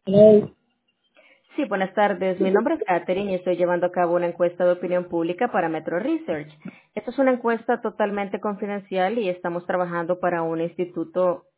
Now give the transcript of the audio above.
Hello. Sí, buenas tardes. Mi nombre es Katherine y estoy llevando a cabo una encuesta de opinión pública para Metro Research. Esta es una encuesta totalmente confidencial y estamos trabajando para un instituto